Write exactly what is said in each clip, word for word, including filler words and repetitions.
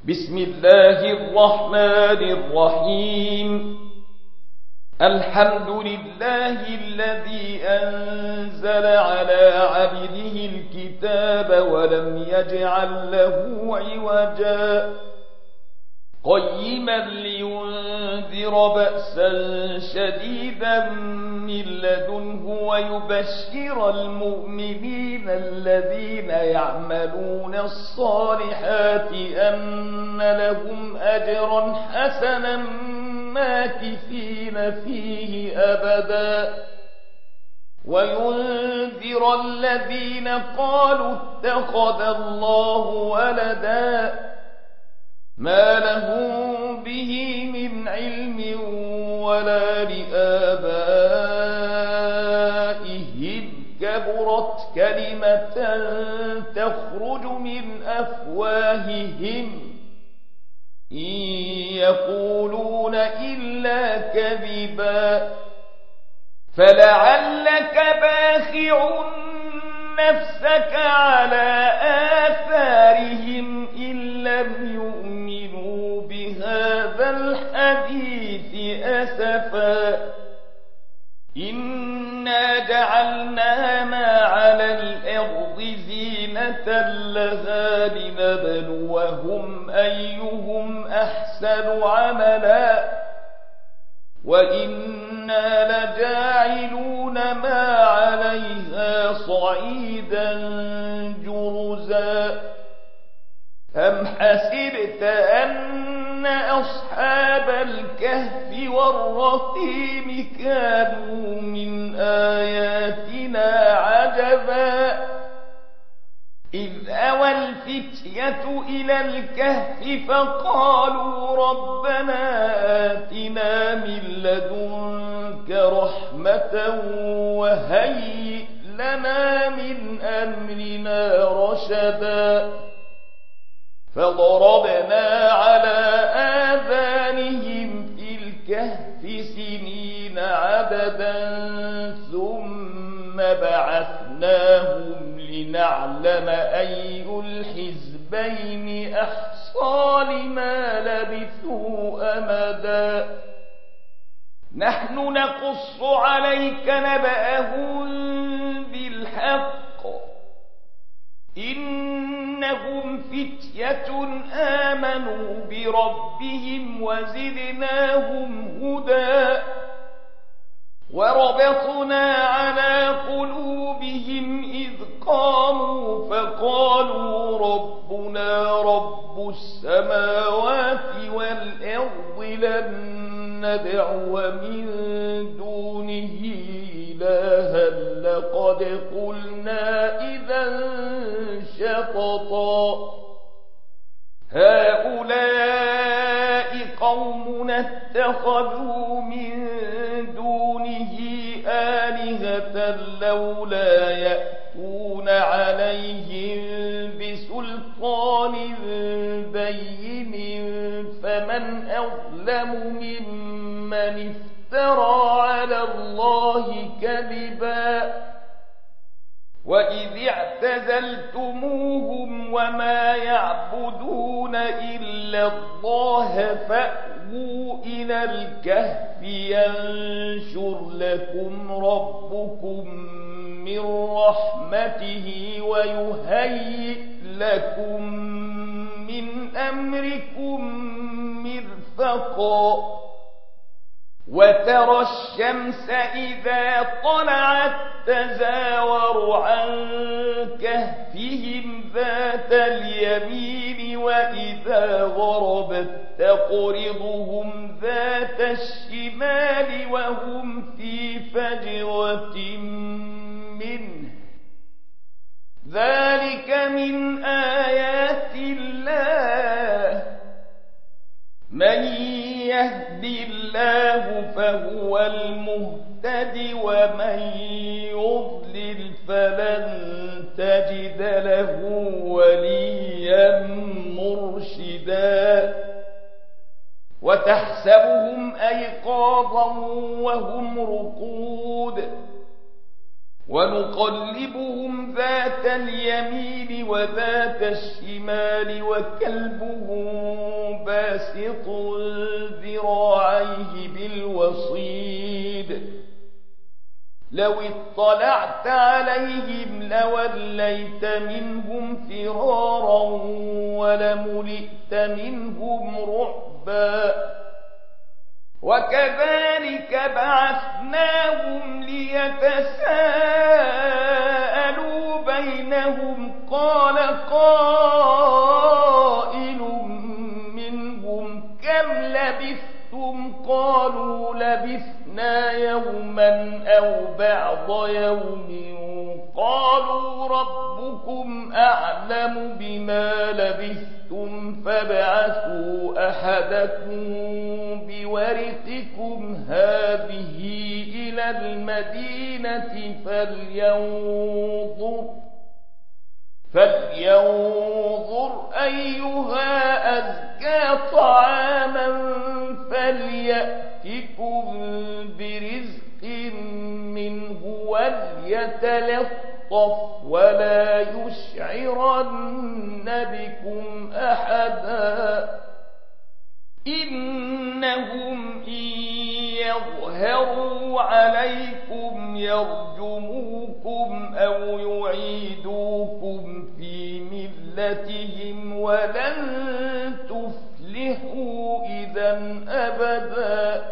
بسم الله الرحمن الرحيم. الحمد لله الذي أنزل على عبده الكتاب ولم يجعل له عوجا قيما لينذر بأسا شديدا من لدنه ويبشر المؤمنين الذين يعملون الصالحات أن لهم أجرا حسنا ماكثين فيه أبدا وينذر الذين قالوا اتخذ الله ولدا ما لهم به من علم ولا لآبائهم كبرت كلمة تخرج من أفواههم إن يقولون إلا كذبا فلعلك باخع نفسك على آثارهم إن لم يؤمنوا بهذا الحديث أسفا إنا جعلنا ما على الأرض زينة لها لنبلوهم أيهم أحسن عملا وإنا لجاعلون ما عليها صعيدا جرزا أم حسبت أن أصحاب الكهف والرقيم كانوا من آياتنا عجبا إذ أوى الفتية إلى الكهف فقالوا ربنا آتنا من لدنك رحمة وهيئ لنا من أمرنا رشدا فضربنا على آذانهم في الكهف سنين عددا ثم بعثناهم لنعلم أي الحزبين أحصى لما لبثوا أمدا نحن نقص عليك نبأهم بالحق إنهم فتية آمنوا بربهم وزدناهم هدى وربطنا على قلوبهم إذ قاموا فقالوا ربنا رب السماوات والأرض لن ندعو من دونه إلها لقد قلنا إذا شططا هؤلاء قومنا اتخذوا من دونه آلهة لولا يأتون عليهم بسلطان بين فمن أظلم ممن افترى على الله كذبا وإذ اعتزلتموهم وما يعبدون إلا الله فأووا إلى الكهف ينشر لكم ربكم من رحمته ويهيئ لكم من أمركم مرفقا وترى الشمس إذا طلعت تزاور عن كهفهم ذات اليمين وإذا غربت تقرضهم ذات الشمال وهم في فجوة منه ذلك من آيات الله من يهد الله فهو المهتد ومن يضلل فلن تجد له وليا مرشدا وتحسبهم أيقاظا وهم رقود ونقلبهم ذات اليمين وذات الشمال وكلبهم باسط ذراعيه بالوصيد لو اطلعت عليهم لوليت منهم فرارا ولملئت منهم رعبا وكذلك بعثناهم ليتساءلوا بينهم قال قائل منهم كم لبثتم قالوا لبثنا يوما أو بعض يوم قالوا ربكم أعلم بما لبثتم فابعثوا أحدكم بورقكم هذه إلى المدينة فلينظر فلينظر أيها أزكى طعاما فليأتكم برزق منه وليتلطف ولا يشعرن بكم أحدا إنهم إن يظهروا عليكم يرجموكم أو يعيدوكم في ملتهم ولن تفلحوا إذا أبدا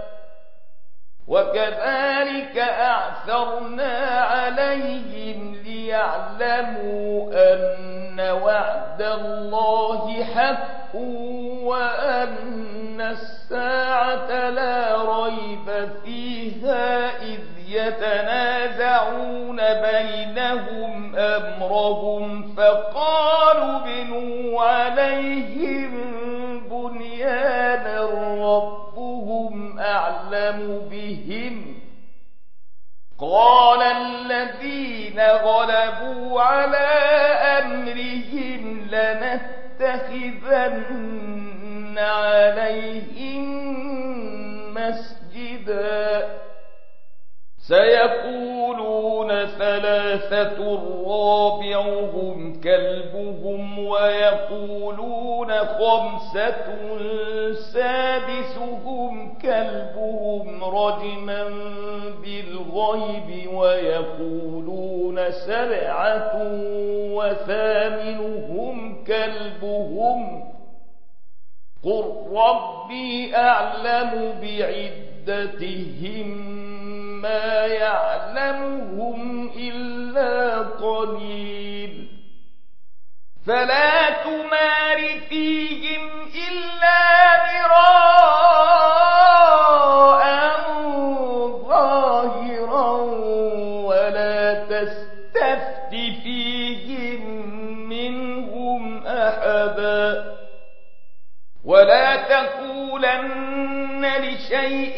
وكذلك أعثرنا عليهم ليعلموا أن وعد الله حق وأن الساعة لا ريب فيها إذ يتنازعون بينهم أمرهم فقالوا بنوا عليهم بنيانا ربهم أعلم بهم قال الذين غلبوا على أمرهم لنتخذن عليهم مسجدا سيقولون ثلاثة رابعهم كلبهم ويقولون خمسة سادسهم كلبهم رجما بالغيب ويقولون سبعة وثامنهم كلبهم قل ربي أعلم بعدتهم ما يعلمهم إلا قليل فلا تمار فيهم إلا مراء ظاهرا ولا تستفت فيهم منهم أحدا ولا تقولن لشيء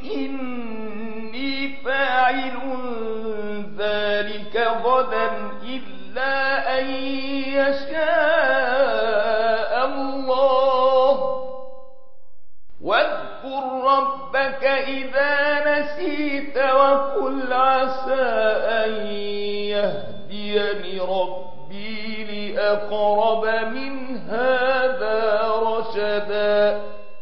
إني فاعل ذلك غدا إلا أن يشاء الله واذكر ربك إذا نسيت وقل عسى أن يهديني ربي لأقرب من هذا رشدا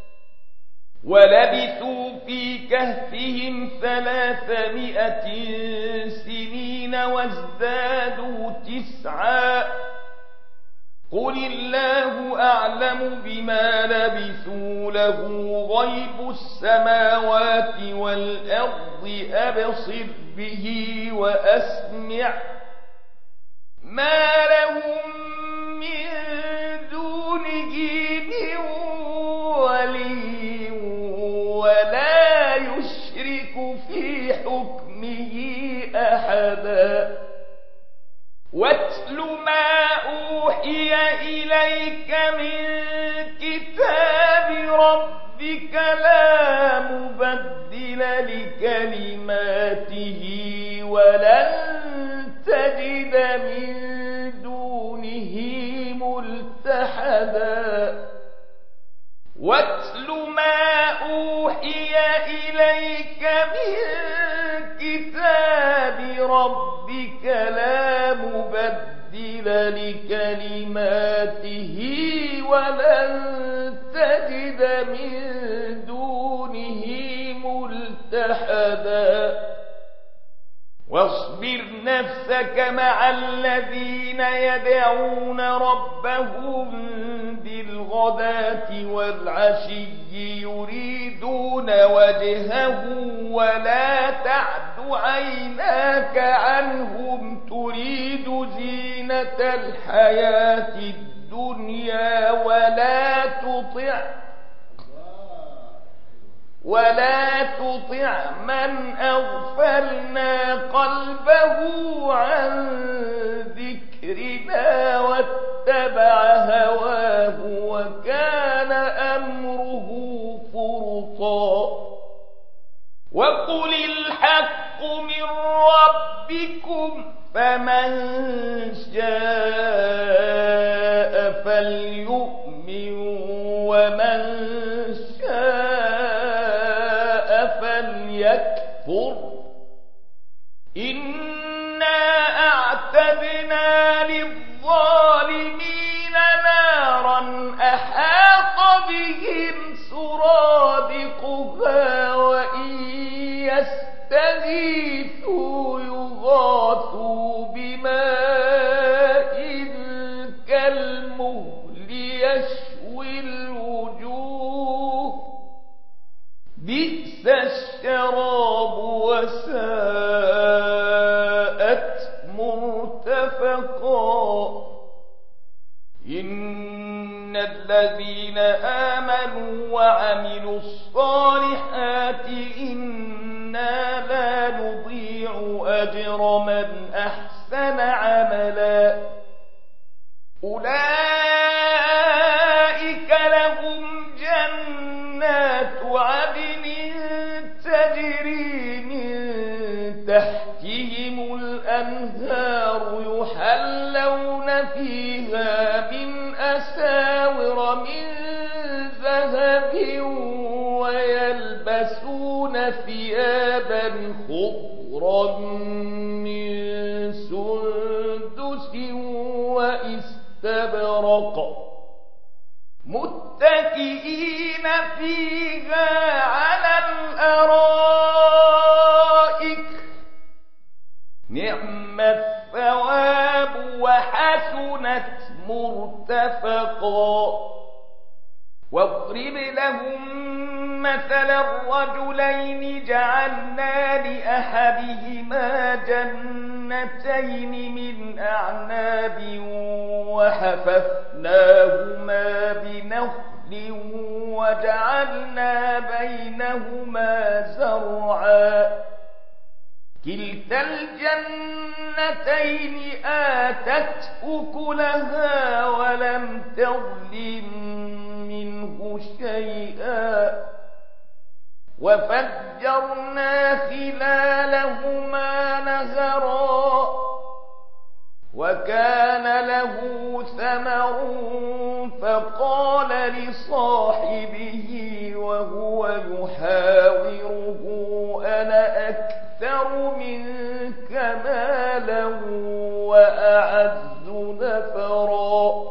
ولبثوا في كهفهم ثلاثمائة سنين وازدادوا تسعا قل الله أعلم بما لبثوا له غيب السماوات والأرض أبصر به وأسمع ما لهم من دونه من ولي ولا يشرك في حكمه أحدا واتل ما أوحي إليك من كتاب ربك لا مبدل لكلماته ولن تجد من دونه ملتحدا واتل ما أوحي إليك من كتاب ربك لكلماته ولن تجد من دونه ملتحدا واصبر نفسك مع الذين يدعون ربهم بالغداة والعشي يريدون وجهه ولا تعد عيناك عنهم تريد زينة الحياة الدنيا ولا تطع ولا تطع من أغفلنا قلبه عن ذكرنا واتبع هواه وكان أمره فرطا وقل الحق من ربكم فمن شاء فليؤمن ومن شاء فليكفر إنا أعتدنا للظالمين نارا أحاط بهم سرادقها وإن يستغيثوا يغاثوا بماء كالمهل يشوي الوجوه بئس الشراب وساءت مرتفقا إن الذين آمنوا وعملوا الصالحات إنا لا نضيع أجر من أحسن عملا أولئك لهم جنات عدن تجري من تحتهم الأنهار يحلون فيها من أساور من ذهب ويلبسون ثيابا خضرا من سندس واستبرق متكئين فيها على الأرائك نعم الثواب وحسنت مرتفقا واضرب لهم مثل الرجلين جعلنا لأحدهما جنتين من أعناب وحففناهما بنخل وجعلنا بينهما زرعا كلتا الجنتين آتت أكلها ولم تظلم منه شيئا وفجرنا خلالهما نهرا وكان له ثمر فقال لصاحبه وهو يحاوره أنا أكثر منك مالا وأعز نفرا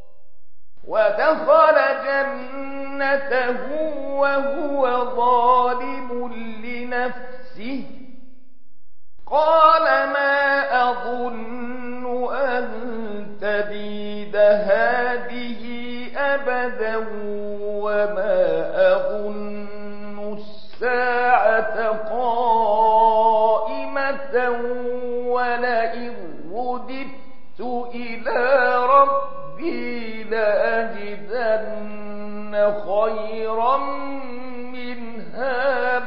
ودخل جنته وهو ظالم لنفسه قال ما أظن أن تبيد هذه أبدا وما أظن الساعة قائمة ولئن رددت إلى ربي لأجدن خيرا منها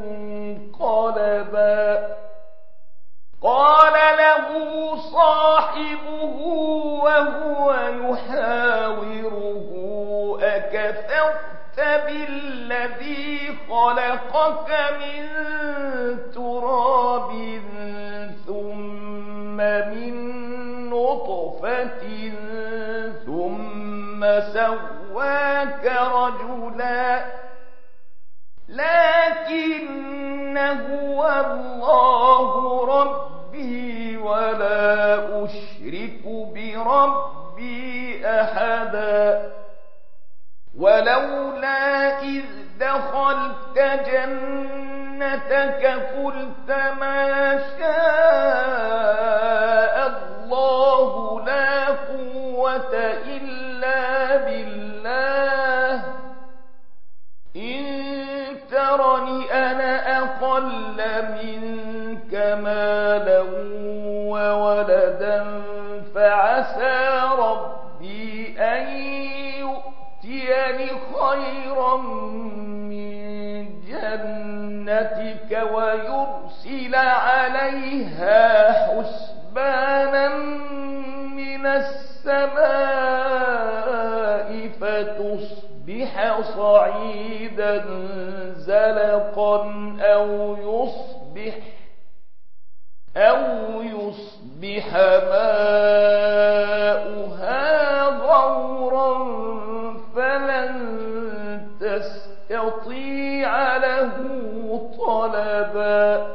منقلبا قال له صاحبه وهو يحاوره أكفرت بالذي خلقك من تراب ثم من نطفة ثم سواك رجلا لكن هو الله ربي ولا أشرك بربي أحدا ولولا إذ دخلت جنتك قلت ما شاء الله لا قوة إلا بالله إن ترني أنا أقل منك مالا وولدا فعسى ربي أن يؤتيني خيرا من جنتك ويرسل عليها حسبانا من السماء فتصبح صعيدا زلقا أو يصبح أو يصبح ماؤها غورا فلن تستطيع له طلبا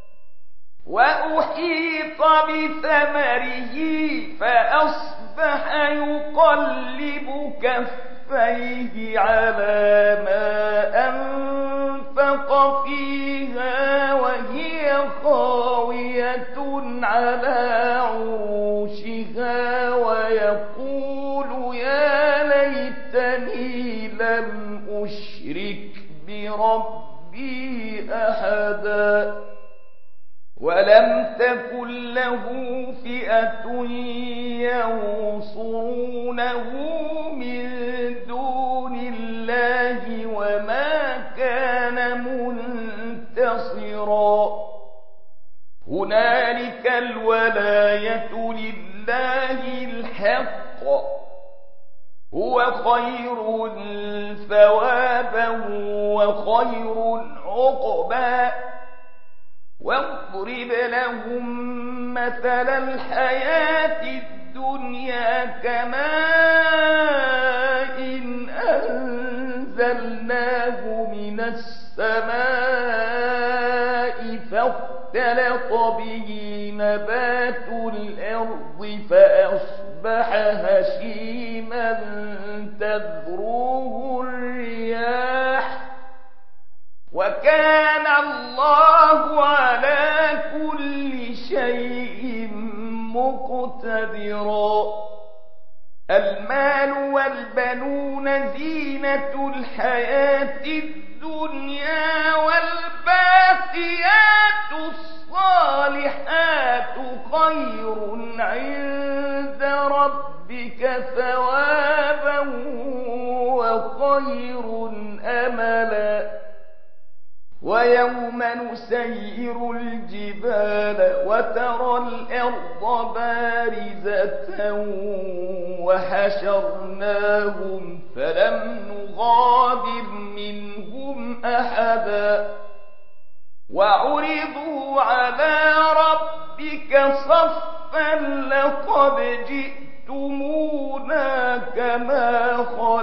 وأحيط بثمره فأصبح يقلب كفيه على ما أنفق فيها وهي خاوية على عروشها ويقول يا ليتني لم أشرك بربي أحدا ولم تكن له فئة ينصرونه من دون الله وما كان منتصرا هنالك الولاية لله الحق هو خير ثوابا وخير عقبا واضرب لهم مثل الحياة الدنيا كماء إن أنزلناه من السماء فاختلط به نبات الأرض فأصبح هشيما تذروه الرياح وكان الله على كل شيء مقتدرا المال والبنون زينة الحياة الدنيا والباقيات الصالحات خير عند ربك ثوابا وخير أملا ويوم نسير الجبال وترى الأرض بارزة وحشرناهم فلم نغادر منهم أحدا وعرضوا على ربك صفا لقد جئتمونا كما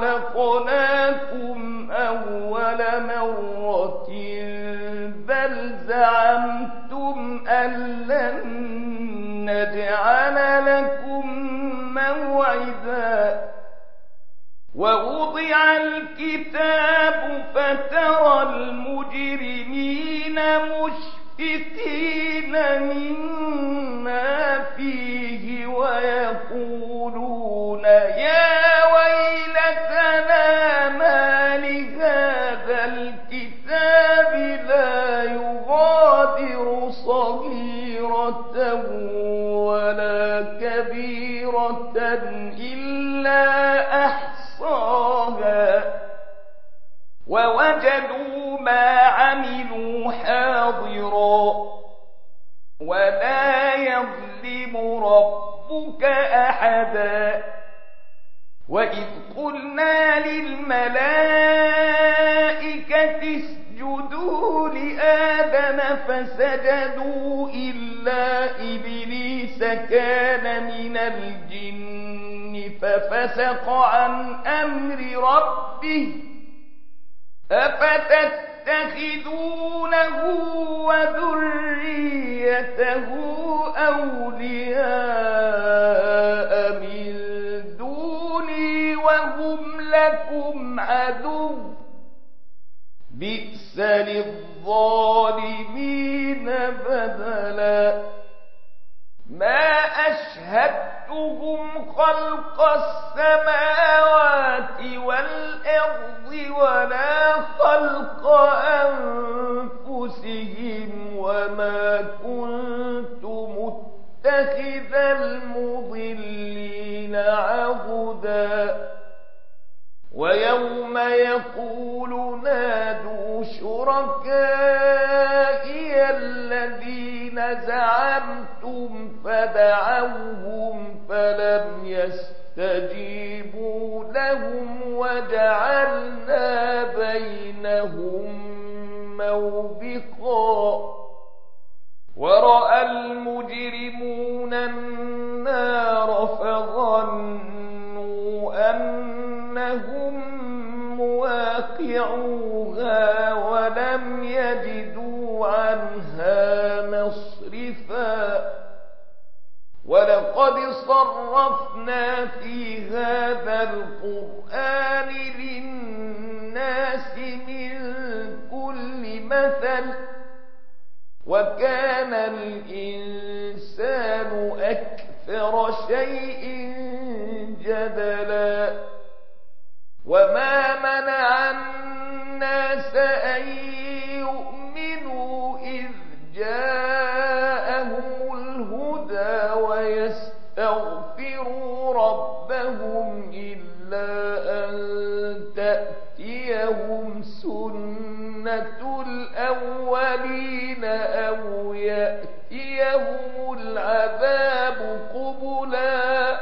خلقناكم أول مرة بل زعمتم أن لن نجعل لكم موعدا ووضع الكتاب فترى المجرمين مشفقين مما فيه ويقولون يا ويلتنا ما لهذا الكتاب لا يغادر صغيرة ولا كبيرة إلا أحصاها ووجدوا ما عملوا حاضرا ولا يظلم ربك أحدا وإذ قلنا للملائكة اسجدوا لآدم فسجدوا إلا إبليس كان من الجن ففسق عن أمر ربه أفتت يتخذونه وذريته أولياء من دوني وهم لكم عدو بئس للظالمين بدلا ما أشهدتهم خلق السماوات والأرض ولا خلق أنفسهم وما كنت متخذ المضلين عضدا ويوم يقول نادوا شركائي الذين زعمتم فدعوهم فلم يستجيبوا لهم وجعلنا بينهم موبقا ورأى المجرمون النار فظنوا أنهم مواقعوها ولم يجدوا عنها مصرفا ولقد صرفنا في هذا القرآن للناس من كل مثل وكان الإنسان أكثر شيء جدلا وما منع الناس أن يؤمنوا إذ جاءهم الهدى ويستغفروا ربهم إلا أن تأتيهم سنة الأولين أو يأتيهم العذاب قبلا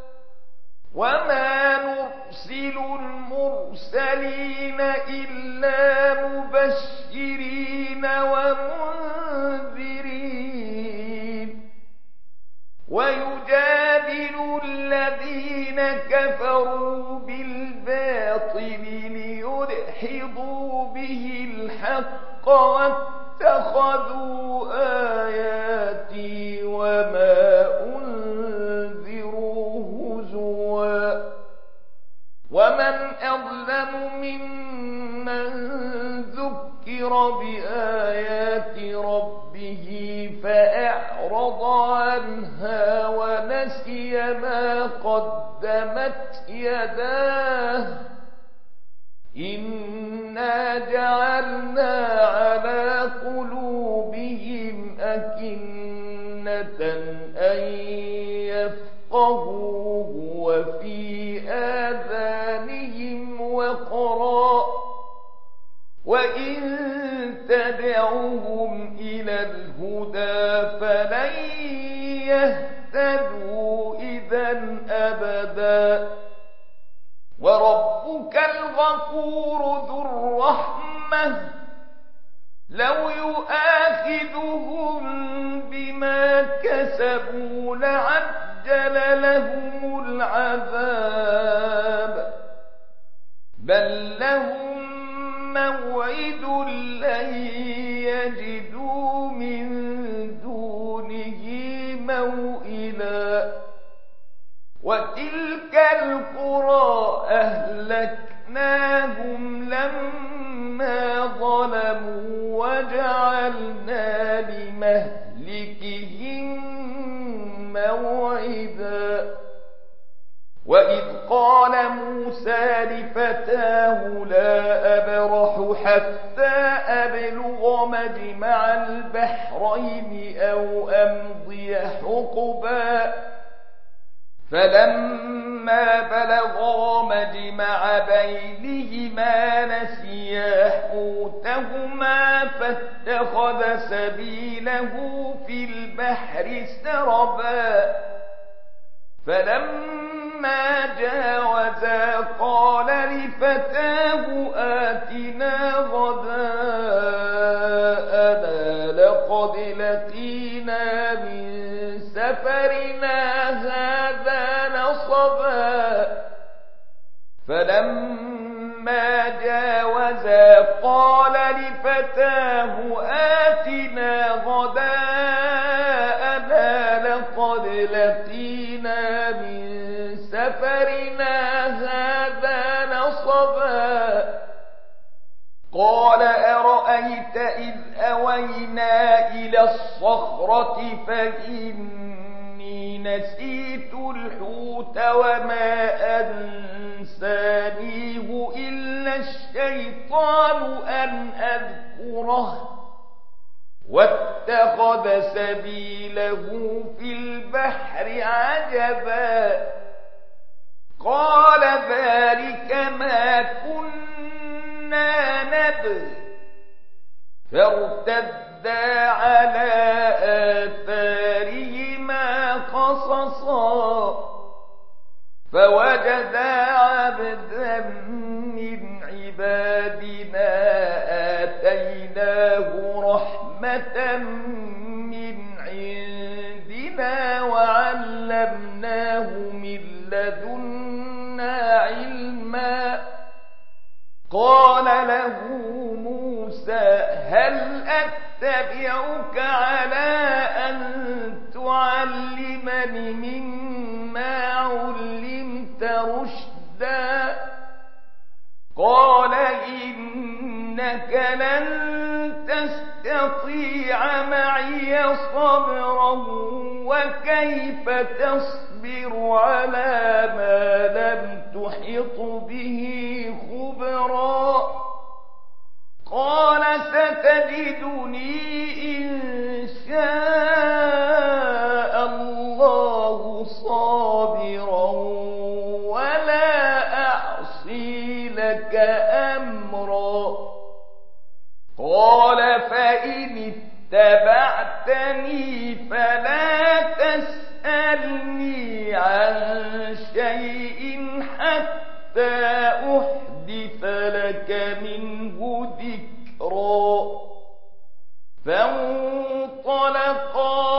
وما نرسل المرسلين إلا مبشرين ومنذرين ويجادل الذين كفروا بالباطل ليدحضوا به الحق واتخذوا آياتي وما أنذروا هزوا ومن أظلم ممن ذكر بآيات ربه فأعرض عنها ونسي ما قدمت يداه إنا جعلنا على قلوبهم أكنة أن يفقهوه وفي آذانهم وقرا وإن تدعوهم إلى الهدى فلن يهتدوا إذا أبدا وربك الغفور ذو الرحمة لو يؤاخذهم بما كسبوا لعجل لهم العذاب بل لهم موعد لن يجدوا من دونه موئلا وتلك القرى أهلكناهم لما ظلموا وجعلنا لمهلكهم موعدا وإذ قال موسى لفتاه لا أبرح حتى أبلغ مجمع البحرين أو أمضي حقبا فلما بلغا مجمع بينهما نسيا حوتهما فاتخذ سبيله في البحر سربا فلما جاوزا قال لفتاه آتنا غداءنا لقد لقينا من سفرنا هذا نصبا فلما فلما جاوزا قال لفتاه آتنا غداءنا لقد لقينا من سفرنا هذا نصبا قال أرأيت إذ أوينا إلى الصخرة فإني نسيت الحوت وما أنسانيه إلا الشيطان أن أذكره واتخذ سبيله في البحر عجبا قال ذلك ما كنا نبغ فارتدا على آثارهما قصصا فوجدا عبدا من عبادنا آتيناه رحمة من عندنا وعلمناه من لدنا علما قال له موسى هل أتبعك على أن تعلمني مما علمت رشدا قال إنك لن تستطيع معي صبرا وكيف تصبر على ما لم تحط به خبرا قال ستجدني إن شاء الله صابرا ولا أعصي لك أمرا قال فإن اتبعتني فلا تسألني عن شيء حتى أحدث لك منه ذكرا فانطلقا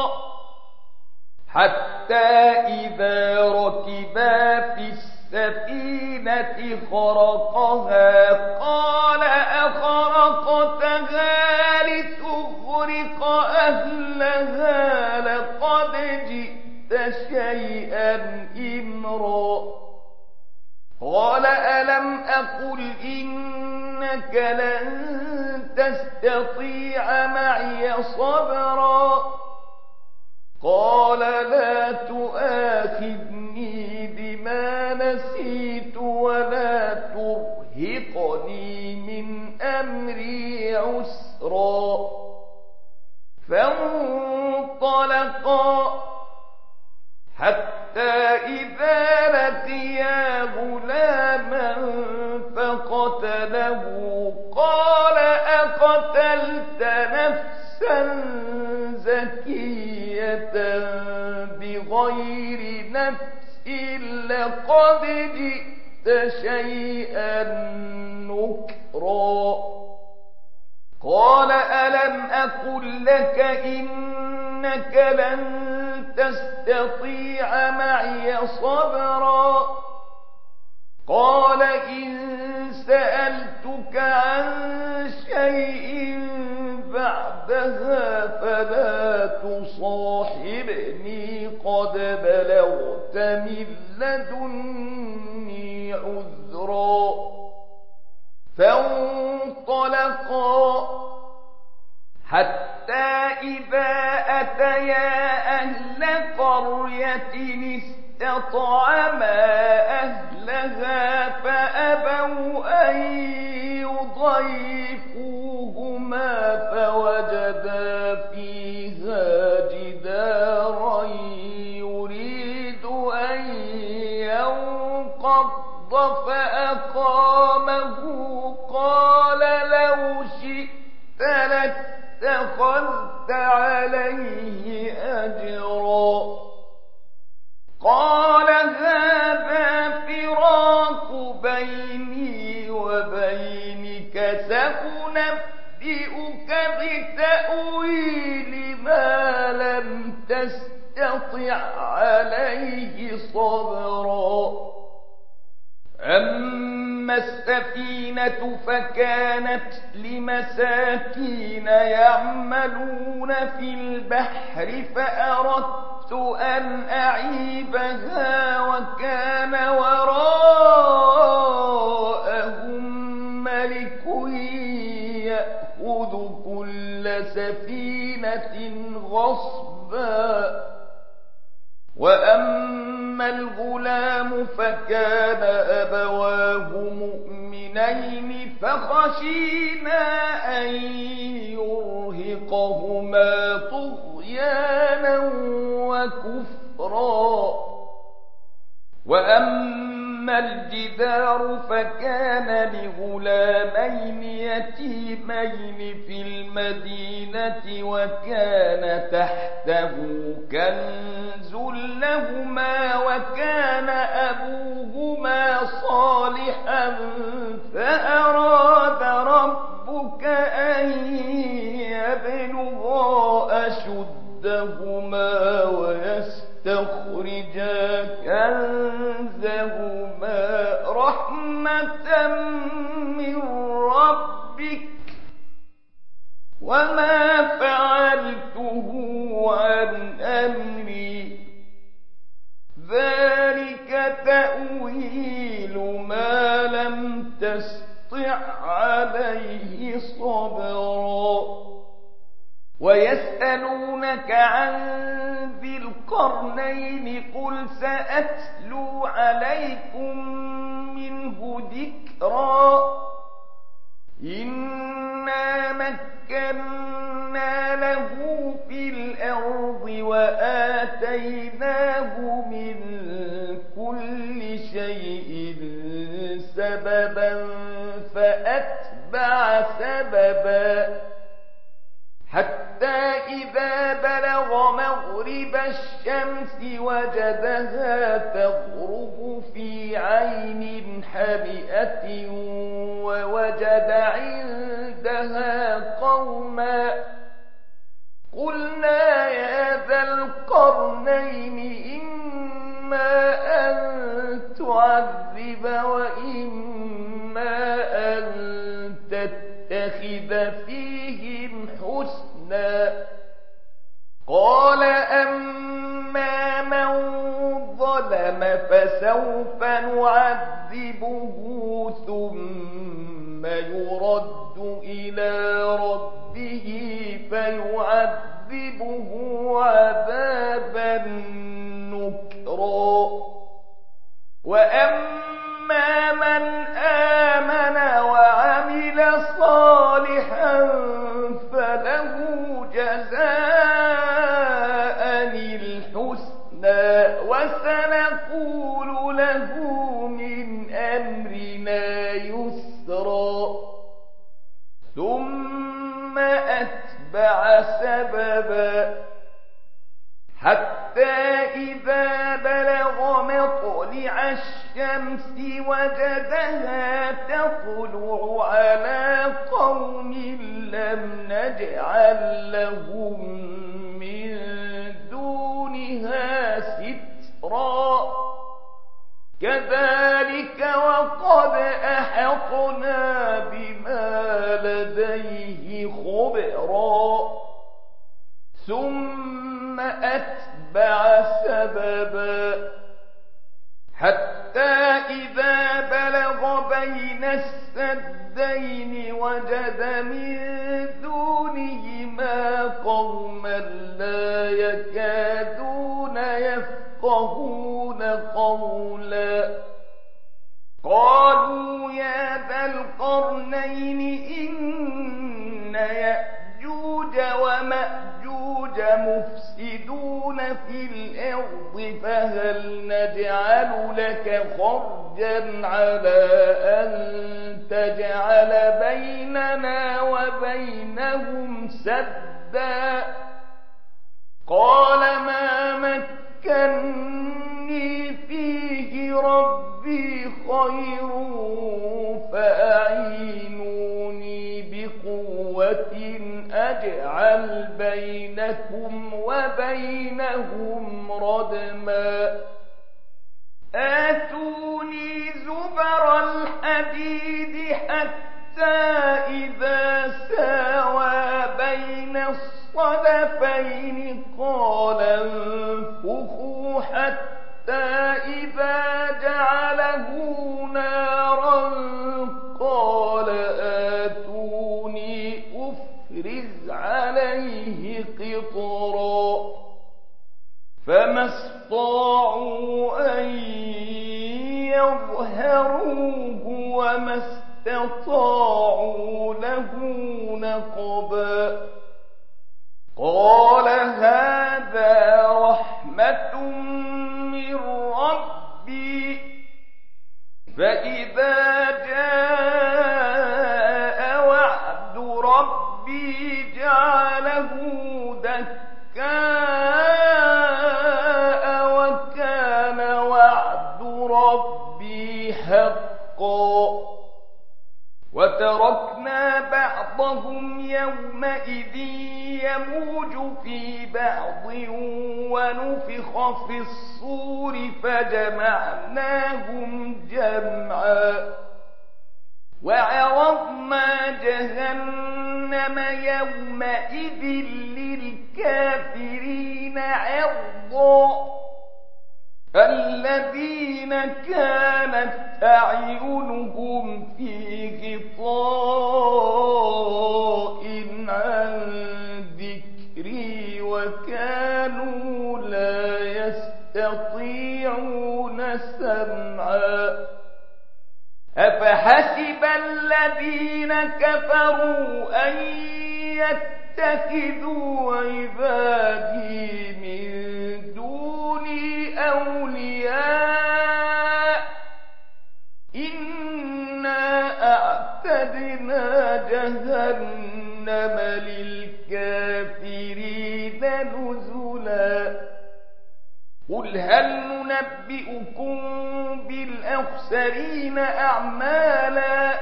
حتى إذا ركبا في السفينة خرقها قال أخرقتها لتغرق أهلها لقد جئت شيئا إمرا قال ألم أقل إنك لن تستطيع معي صبرا قال لا تؤاخذني بما نسيت ولا ترهقني من أمري عسرا فانطلقا حتى إذا لقيا غلاما فقتله قال أقتلت نفسا زكية بغير نفس لقد جئت شيئا نكرا قال ألم أقل لك إنك لن تستطيع معي صبرا قال إن سألتك عن شيء بعدها فلا تصاحبني قد بلغت من لدني عذرا فانطلقا حتى إذا أتيا أهل قرية استطعما أهلها فأبوا أن يضيفوهما فوجدا فيها جدارا يريد أن ينقض فأقامه قال لو شئت لاتخذت عليه أجرا قال هذا فراق بيني وبينك سأنبئك بتأويل ما لم تستطع عليه صبرا أما أما السفينة فكانت لمساكين يعملون في البحر فأردت أن أعيبها وكان وراءهم ملك يأخذ كل سفينة غصبا. وأما الغلام فكان أبواه مؤمنين فخشينا أن يرهقهما طغيانا وكفرا. وأما الجدار فكان لغلامين يتيمين في المدينة وكان تحته كنز لهما وكان أبوهما صالحا فأراد ربك أن يبلغا أشدهما ويستخرجا كنزهما رحمة من ربك وما فعلته عن أمري ذلك تأويل ما لم تسطع عليه صبرا. ويسألونك عن ذي القرنين قل سأتلو عليكم منه ذكرا. إنا مكنا له في الأرض وآتيناه من كل شيء سببا فأتبع سببا حتى إذا بلغ مغرب الشمس وجدها تغرب في عين حمئة ووجد عندها قوما قلنا يا ذا القرنين إما أن تعذب وإما أن تتخذ فيهم حسنا. قال أما من ظلم فسوف نعذبه ثم يرد إلى ربه فيعذبه عذابا نكرا. وأما من آمن وعمل صالحا فله جزاء الحسنى وسنقول له من أمرنا يسرا. ثم أتبع سببا حتى إذا بلغ مطلع الشمس وجدها تطلع على قوم لم نجعل لهم من دونها سترا. كذلك وقد أحطنا بما لديه خبرا. ثم أتبع سببا حتى إذا بلغ بين السدين وجد من دونهما قوما لا يكادون يفقهون قولا. قالوا يا ذا القرنين إن يأجوج ومأجوج مفسدون في الأرض فهل نجعل لك خرجا على أن تجعل بيننا وبينهم سدا. قال ما مكني فيه ربي خير فأعينوني بقوة أجعل بينكم وبينهم ردما. آتوني زبر مِغْفَرَ الْحَدِيدِ حَتَّى إِذَا سَاوَى بَيْنَ الصَّدَفَيْنِ قَالَ انفُخُوا حَتَّى إِذَا جَعَلَهُ نَارًا قَالَ آتُونِي أُفْرِزْ عَلَيْهِ قِطْرًا فما استطاعوا أن يظهروه وما استطاعوا له نقبا قال هذا رحمة من ربي فإذا جاء وعد ربي جعله دكا حقا وتركنا بعضهم يومئذ يموج في بعض ونفخ في الصور فجمعناهم جمعا وعرضنا جهنم يومئذ للكافرين عرضا الذين كانت أعينهم في غطاء عن ذكري وكانوا لا يستطيعون سمعا أفحسب الذين كفروا أن يتخذوا عبادي من دوني أولياء إنا أعتدنا جهنم للكافرين نزلا قل هل ننبئكم بالأخسرين أعمالا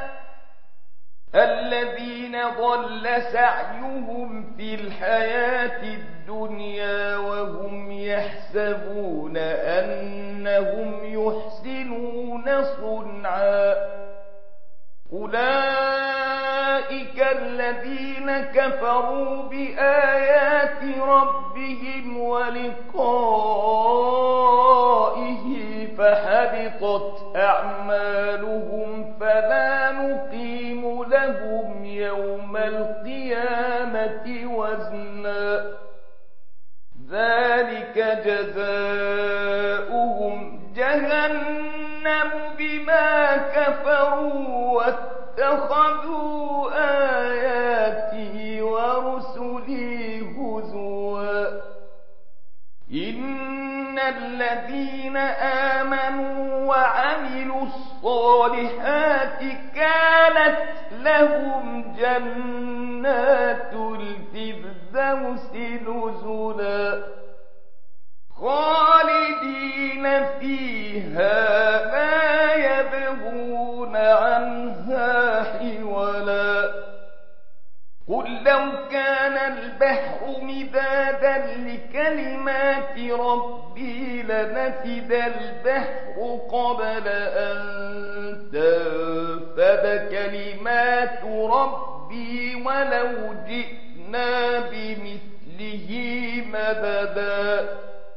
الذين ضل سعيهم في الحياة الدنيا وهم يحسبون أنهم يحسنون صنعا أولئك الذين كفروا بآيات ربهم ولقائه فحبطت أعمالهم فلا نقيم لهم يوم القيامة وزنا ذلك جزاؤهم جهنم بما كفروا واتخذوا آياتي ورسلي هزوا إن الذين آمنوا وعملوا الصالحات كانت لهم جنات الفردوس نزلا خالدين فيها لا يبغون عنها حولا قل لو كان البحر مدادا لكلمات ربي لنفد البحر قبل أن تنفد كلمات ربي ولو جئنا بمثله مددا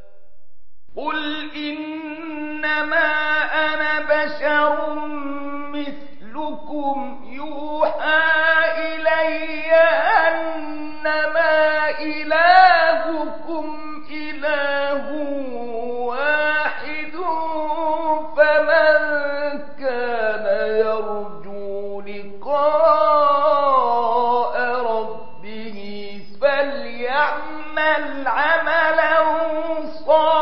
قل إنما أنا بشر مثلكم يوحى إلي أنما إلهكم إله واحد فمن كان يرجو لقاء ربه فليعمل عملا صالحا